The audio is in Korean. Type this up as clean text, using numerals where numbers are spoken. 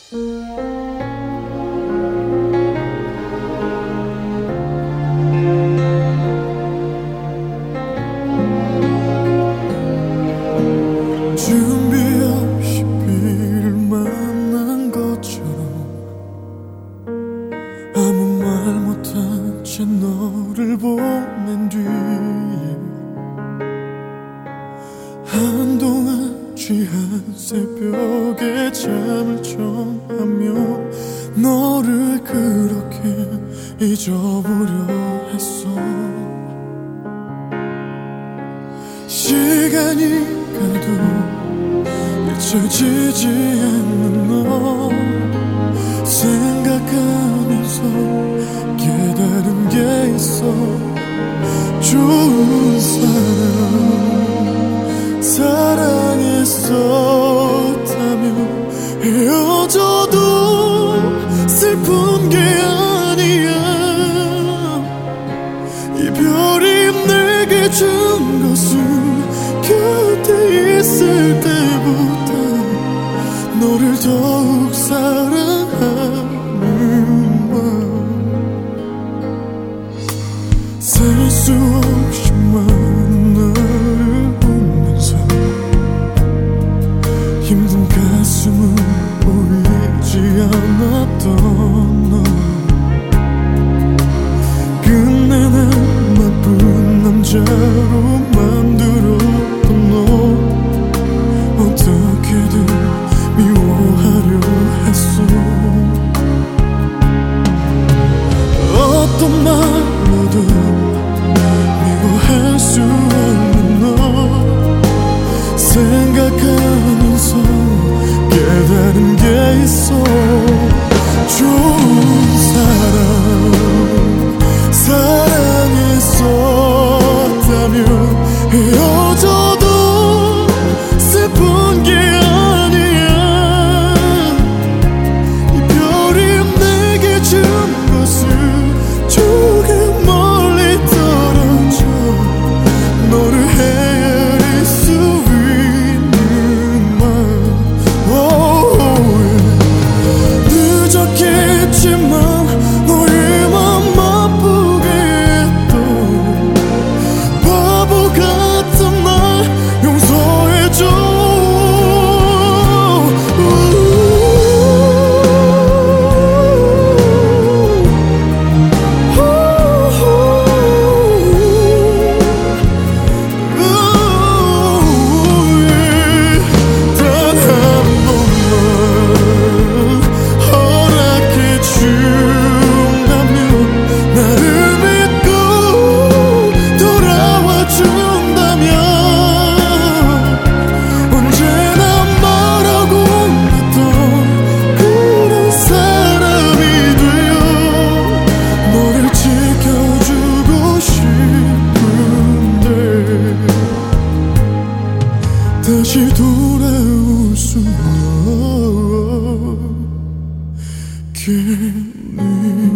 준비 없이 비를 만난 것처럼 아무 말 못한 채 너를 보낸 뒤 한동안 취한 새벽에 잠을 청하며 너를 그렇게 잊어보려 했어. 시간이 가도 잊혀지지 않는 너 생각하면서 깨달은 게 있어. 좋은 사랑 사랑했었다면 헤어져도 슬픈 게 아니야. 이별이 내게 준 것은 곁에 있을 때보다 너를 더욱 사랑하는 마음. 살 수 없이 많은 너를 보면서 힘든 가슴은 보이지 않았던 너. 끝내는 나쁜 남자로 만들었던 너 어떻게든 미워하려 했어. 어떤 말로도 미워할 수 없는 너 생각하면서 깨달은 게 있어. 좋은 사랑했었다면 헤어져도 슬픈 게 아니야. 이별이 내게 준 것은 조금 멀리 떨어져 너를 헤아릴 수 있는 맘. 늦었겠지만 너의 맘 아프게 했던 바보 같은 날 용서해줘. 다시 돌아올 수 없겠니.